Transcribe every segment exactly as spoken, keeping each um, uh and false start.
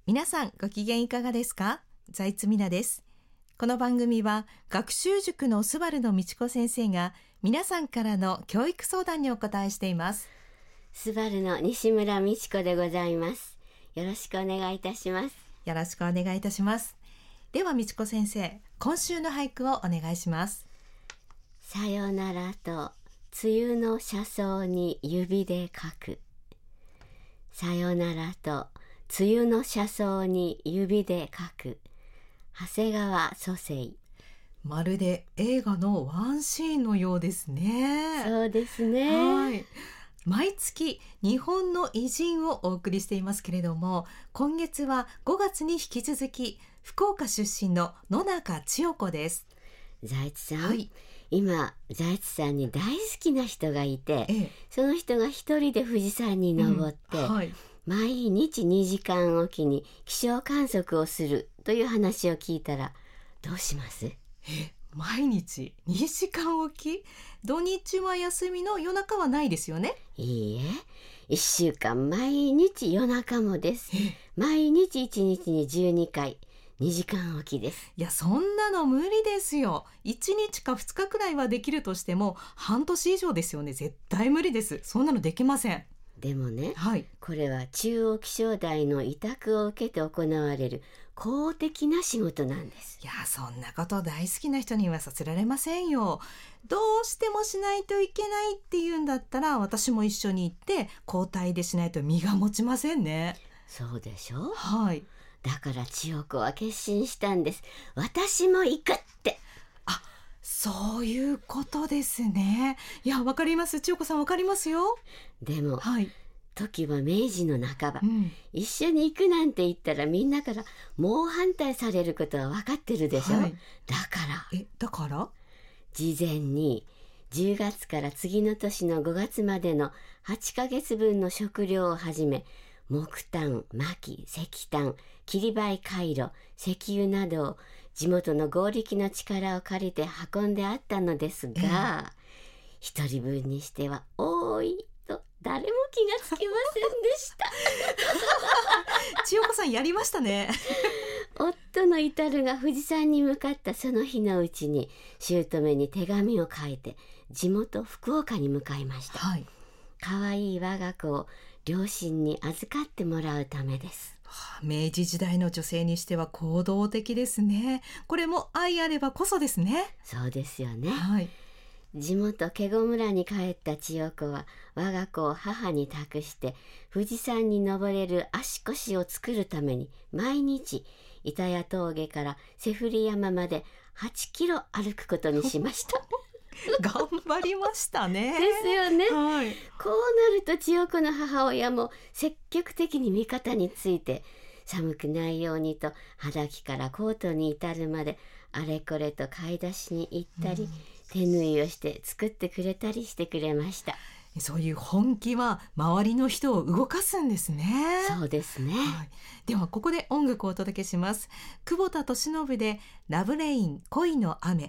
皆さんご機嫌いかがですか？財津美奈です。この番組は学習塾のスバルの美智子先生が皆さんからの教育相談にお答えしています。 スバルの西村美智子でございます。よろしくお願いいたします。 よろしくお願いいたします。では美智子先生、今週の俳句をお願いします。 さよならと梅雨の車窓に指で書く。さよならと梅雨の車窓に指で書く。長谷川蘇生。 まるで映画のワンシーンのようですね。 そうですね。 はい。毎月日本の偉人をお送りしていますけれども、今月はごがつに引き続き福岡出身の野中千代子です。 財津さん、 はい、 今財津さんに大好きな人がいて、 ええ、 その人が一人で富士山に登って、 うん、はい、 毎日にじかんおきに気象観測をするという話を聞いたらどうします？ え毎日にじかんおき？土日は休みの夜中はないですよね？ いいえ、いっしゅうかん毎日夜中もです。毎日いちにちにじゅうにかい、にじかんおきです。 いや、そんなの無理ですよ。いちにちかふつかくらいはできるとしても半年以上ですよね。絶対無理です。そんなのできません。 でもね、 はい、 これは中央気象台の委託を受けて行われる公的な仕事なんです。 いや、そんなこと大好きな人にはさせられませんよ。どうしてもしないといけないっていうんだったら、私も一緒に行って交代でしないと身が持ちませんね。 そうでしょ？ はい。 だから千代子は決心したんです。私も行くって。 あ、そういうことですね。いや、わかります。千代子さん、わかりますよ。 でも、 はい、 時は明治の半ば、 うん、 一緒に行くなんて言ったらみんなから猛反対されることは分かってるでしょ、 はい、 だからえ、だから事前にじゅうがつから次の年のごがつまでのはちかげつぶんの食料をはじめ、木炭、薪、石炭、切り灰回路、石油などを地元の合力の力を借りて運んであったのですが、一、ええ、人分にしては多いと誰も気がつきませんでした千代子さん、やりましたね夫の至が富士山に向かったその日のうちに姑に手紙を書いて地元福岡に向かいました。 はい、 かわいい我が子を両親に預かってもらうためです。 はあ、明治時代の女性にしては行動的ですね。これも愛あればこそですね。 そうですよね。 はい、 地元華厳村に帰った千代子は我が子を母に託して富士山に登れる足腰を作るために毎日板谷峠から背振山まではちキロ歩くことにしました頑張りましたね。 ですよね、 はい、 こうなると千代子の母親も積極的に味方について、寒くないようにと肌着からコートに至るまであれこれと買い出しに行ったり、うん、手縫いをして作ってくれたりしてくれました。 そういう本気は周りの人を動かすんですね。 そうですね、 はい、ではここで音楽をお届けします。久保田利伸でラブレイン恋の雨。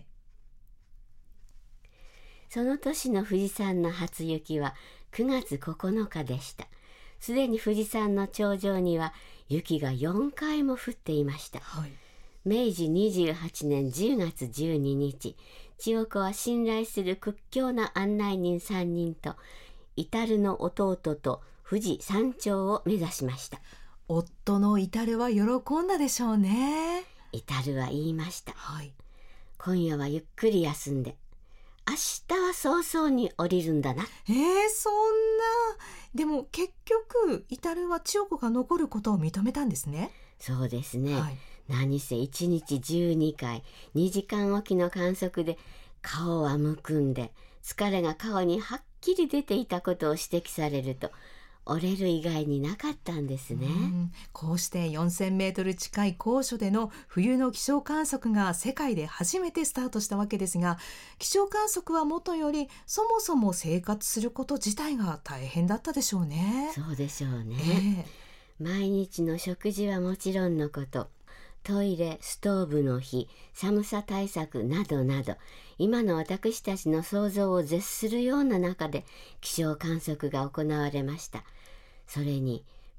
その年の富士山の初雪はくがつここのかでした。すでに富士山の頂上には雪がよんかいも降っていました。 はい、 めいじにじゅうはちねんじゅうがつじゅうににち、千代子は信頼する屈強な案内人さんにんと至の弟と富士山頂を目指しました。 夫の至は喜んだでしょうね。 至は言いました、 はい、 今夜はゆっくり休んで明日は早々に降りるんだな。 えー、そんな。でも結局至は千代子が残ることを認めたんですね。 そうですね、 はい、 何せいちにちじゅうにかいにじかんおきの観測で顔はむくんで疲れが顔にはっきり出ていたことを指摘されると折れる以外になかったんですね。 うん、こうしてよんせんメートル近い高所での冬の気象観測が世界で初めてスタートしたわけですが、気象観測はもとよりそもそも生活すること自体が大変だったでしょうね。 そうでしょうね、えー、毎日の食事はもちろんのこと、トイレ、ストーブの火、寒さ対策などなど、今の私たちの想像を絶するような中で気象観測が行われました。それに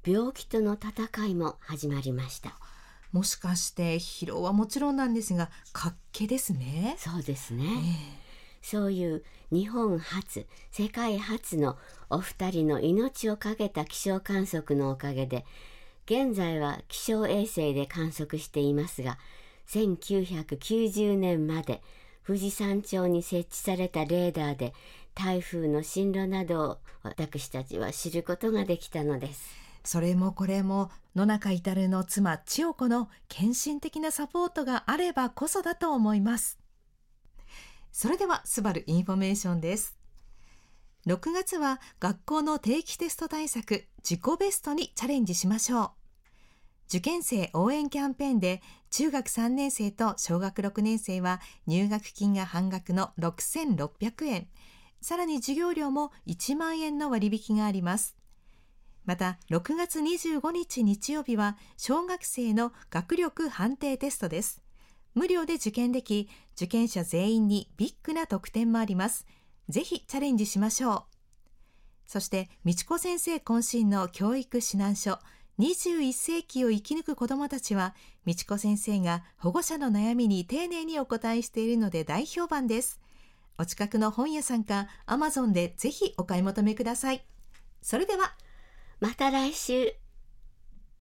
病気との戦いも始まりました。 もしかして疲労はもちろんなんですが活気ですね。 そうですね、 ええ、 そういう日本初世界初のお二人の命を懸けた気象観測のおかげで、現在は気象衛星で観測していますが、せんきゅうひゃくきゅうじゅうねんまで富士山頂に設置されたレーダーで台風の進路などを私たちは知ることができたのです。 それもこれも野中至の妻千代子の献身的なサポートがあればこそだと思います。それではスバルインフォメーションです。ろくがつは学校の定期テスト対策自己ベストにチャレンジしましょう。受験生応援キャンペーンで中学さんねん生と小学ろくねん生は入学金が半額のろくせんろっぴゃくえん、さらに授業料もいちまんえんの割引があります。またろくがつにじゅうごにち日曜日は小学生の学力判定テストです。無料で受験でき、受験者全員にビッグな特典もあります。ぜひチャレンジしましょう。そして美智子先生渾身の教育指南書にじゅういっせいきを生き抜く子どもたちは、美智子先生が保護者の悩みに丁寧にお答えしているので大評判です。お近くの本屋さんかアマゾンでぜひお買い求めください。それではまた来週。